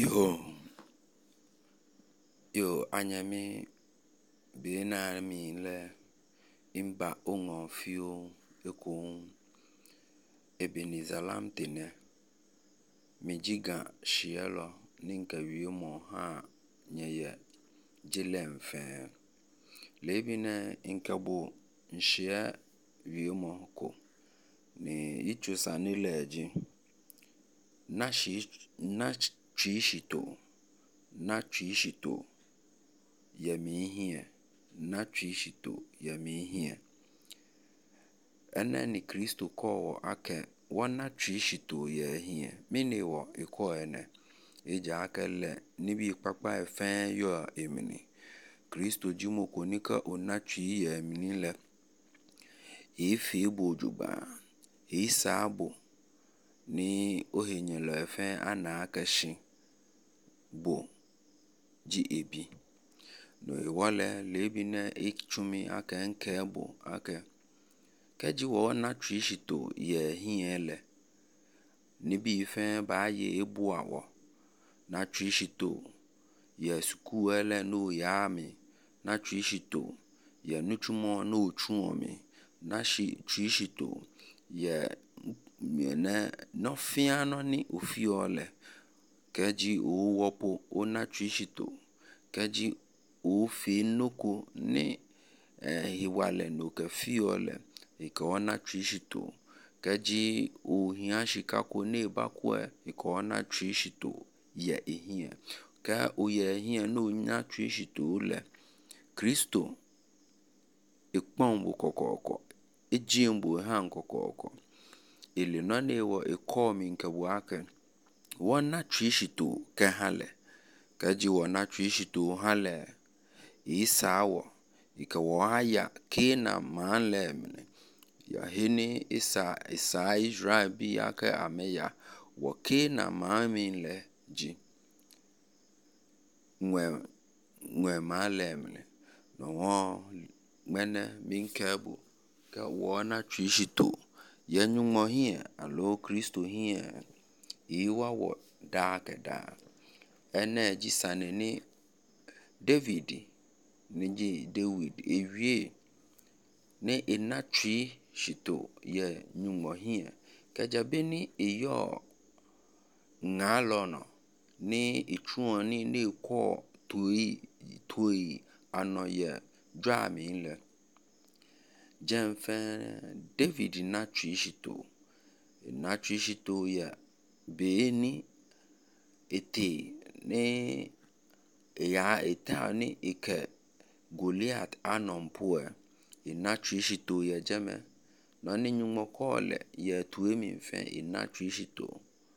Anyami bena mi le imba ongo fio ekon ebenizalam tene mijiga shielo ninka wiemo ha nyeye jilemfe lebine inkabo nshia wiemo ko ni ichusa nileji na chishito yamihie ene ni Kristo ko ake wana chishito yehie mini wo iko ene eja akele nibi papa efen yo emini Kristo jimoko nika onachi yemini le ifi bojuba isabo ni ohenyelo efen ana akashi bo ji ebi no iwale lebine ichumi ake nke bo ake keji wo na trishito ye hiele nibi ife ba ye ebu awo na trishito ye skuele no yami na trishito ye nuchumo no chuomi na trishito ye mene no fiano ni ofiole keji o wopo ona trishito keji o fi noko ni hiwale no ke fiole ikona trishito keji o hiashika ko ne bakwe ikona trishito ye ehie ka o ye ehie no nya trishito le Kristo ikpombo kokoko ejimbo han kokoko ile no ne wo ikomi nke wake wona trishito ke hale keji wona trishito hale isawo ikawo haya kena manle mne ya hini isa Israel bi yake ameya wo kena maminle ji nwe male mne no wo mene minkebu ka wona trishito yenyumo hie alo Kristo hie iwa wo da ene jisane ni David ewie ne enatri shito ye nyumo hie kajabeni eyo ngalono ni ichuoni ni ko tui ano ye drami le jemfe David natri shito ye beni ete ne ya etani ike Goliath anompue inatri shito ye jeme no ni nyumo kole ye tuemi mfe inatri shito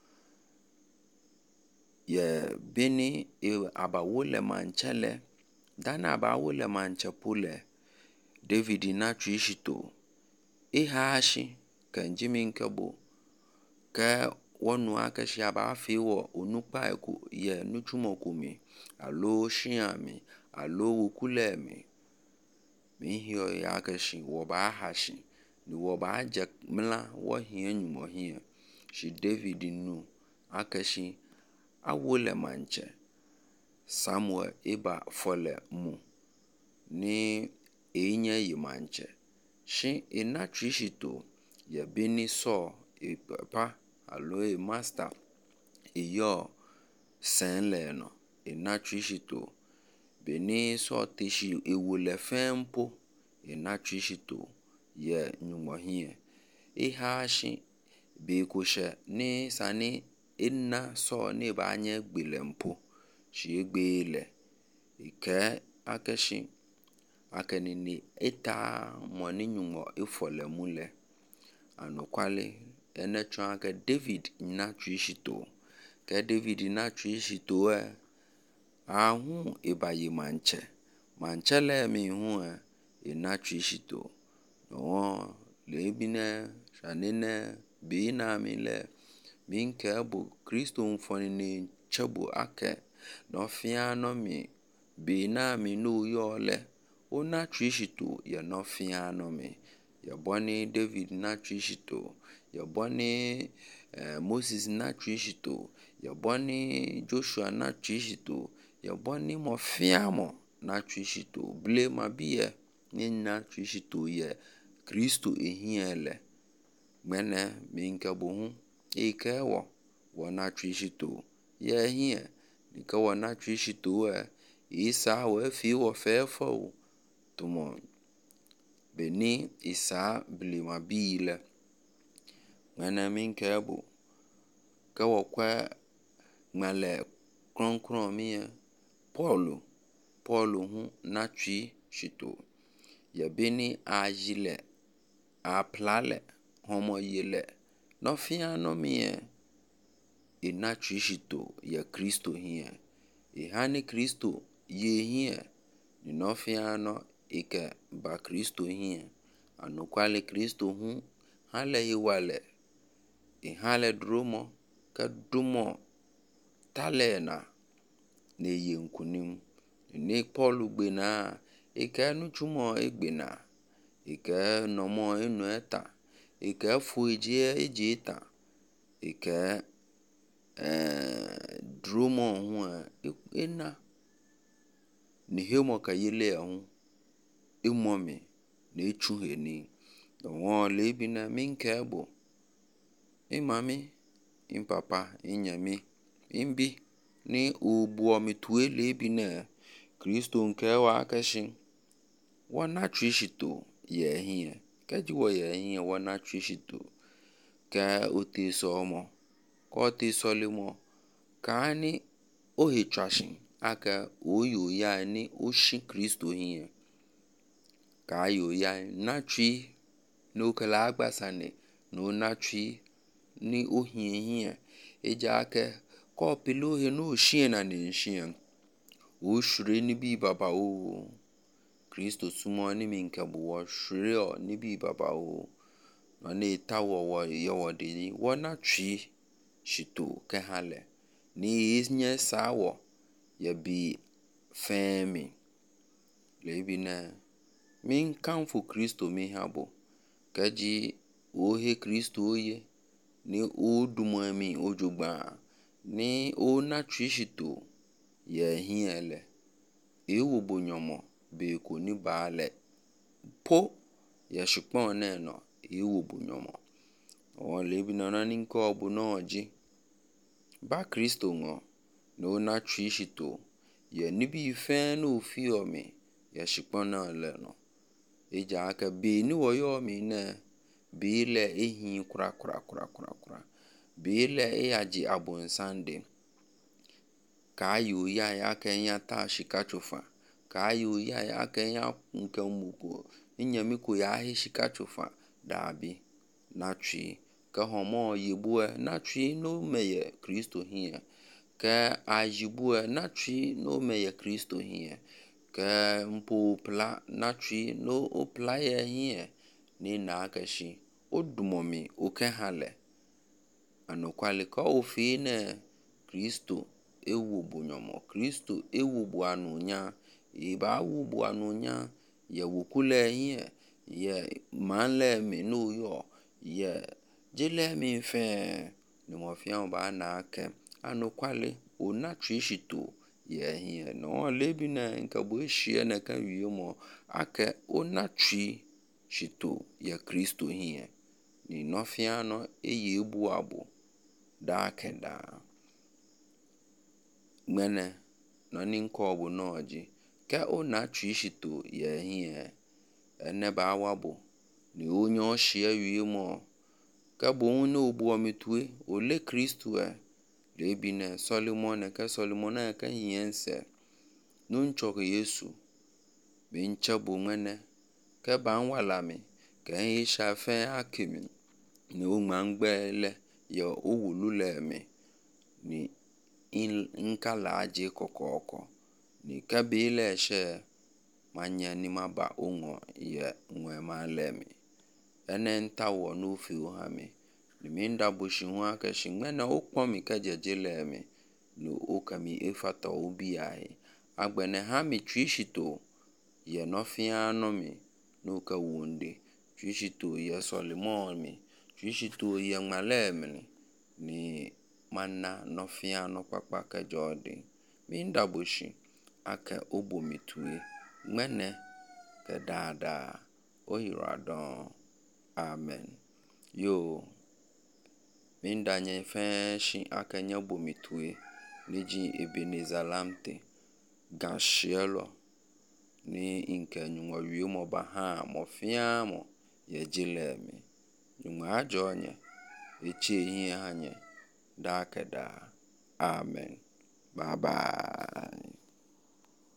ye beni abawole manchele dana abawole manchepule David natri shito ihashi kanjimi nkebo ke wonu akashi abafi wo onukpa eku ye nuchumokumi alo shiami alo wukulemi mihio ya akashi wo ba hashi ni wo ba je mla wo hie nyumo hie shi David nu akashi awole manche Samuel iba fole mu ni enye yi manche shi inatri shito ye beni so papa alo master iyo senle no inatri shito beni so tishi ewole fempo inatri shito ye nyumo hie ihashi be kushe ni sani inna so ni banye gbilempo shi egbele ike akeshi akenini eta moni nyumo ifole mule anokwale ene chon ake David natri shito ke David natri shito ahu ibayi manche le mi hu inatri shito no lebine shanene bina mi le minke bu Kristo mfoni ni chebu ake no fiano mi bina mi no yole onatri shito ye no fiano mi ye boni David natri shito ye boni Moses na twishito ye boni Joshua na twishito ye boni mofiamo na twishito ble mabie ni na twishito ye Kristo ehiele mene minke bohu ike wo na twishito ye hie nika wo na twishito isa wo fi wo fefo tumo beni isa ble mabile mene minke bo ka wo kwa male kronkron mi Paul hu na twishito ye beni ajile aplale homo yele no fia no mi na twishito ye Kristo hie hani Kristo ye hie ni no fia no ike ba Kristo hie anokwale Kristo hu hale yiwale hale dromo ka dumo talena ne yenkunim ni Paul gbena ike nu chumo egbena ike nomo enu eta ike fueje ejeta ike dromo hu ena ni hemo ka yele hu imomi na echuheni won lebi na minke bo imami impapa inyami imbi ni obuo mitue lebi na Kristo nke wa akashin wana twishito ye hie kaji wo ye hie wana twishito ka otisomo ko otisolimo ka ni ohitwashin aka oyo ya ni oshi Kristo hie ka yo ya na twi no kala agbasane no na twi ni ohie eja ake ko pilo he no shie na ni shie o shure ni bi baba o Kristo sumo ni minke bo shure ni bi baba o no ne tawo yo wodi wo na twi shito ke hale ni isnye sawo ye bi femi lebi na min kanfo Kristo mi habo kaji ohe Kristo oye ni odumami ojugba ni o na twishito ye hiele ewo bonyomo be ko ni baale po ye shupon ne no ewo bonyomo o lebi na ni nko obu no oji ba Kristo ngo no na twishito ye ni bi fe no fi omi ye shupon na le no eja aka be ni wo yo mi na be le ehi kura be le aji abun sande ka yo ya kenya ta shikachofa ka yo ya kenya nke muko nyami ko ya he shikachofa dabi na twi ka homo yibu na twi no meye Kristo hie ka ajibu na twi no meye Kristo hie ka mpo pla na twi no opla ye hie ni na akashi odumomi oke hale anokwale ka ofi ne Kristo ewu bonyomo Kristo ewu bu anunya iba wu bu anunya ye wukule hie ye manle mi no yo ye jele mi fe ni mo fian ba na ake anokwale o na twishito ye hie no lebi na nka bo hie na ka wiemo ake o na twishito ye Kristo hie ni no fian no eye bu abo da kenda mene no ni nko obu no oji ka o na twishito ye hie ene ba wabo ni onye oshie wiemo ka bo no obu omitue ole Kristo lebi na Solomon ka hiense no nchoke Yesu be nchabo mene ka ban walami ka hisha fe akimi ni o mangbele yo owulule mi ni nkala aje kokoko ni ka be le she manya ni maba onwo ye nwe malemi ene ntawo no fi o ha mi ni minda boshi hu aka shi mena okpon mi ka jejele mi no okami efata obi ai agbene ha mi twishito ye no fiano mi no ka wonde twishito ye Solomon mi twishito ye ngale mi ni mana nofia no kpakpa ke jodi minda boshi ake obomitue mene ke dada ohiradon. Amen. Yo minda nye feshi ake nye bomitue niji Ebenezer Lamte gashielo ni inke nyungo wiemo baha mo fiamo ye jileme nyungo ajonye eche hie hanye da ke da. Amen. Bye bye.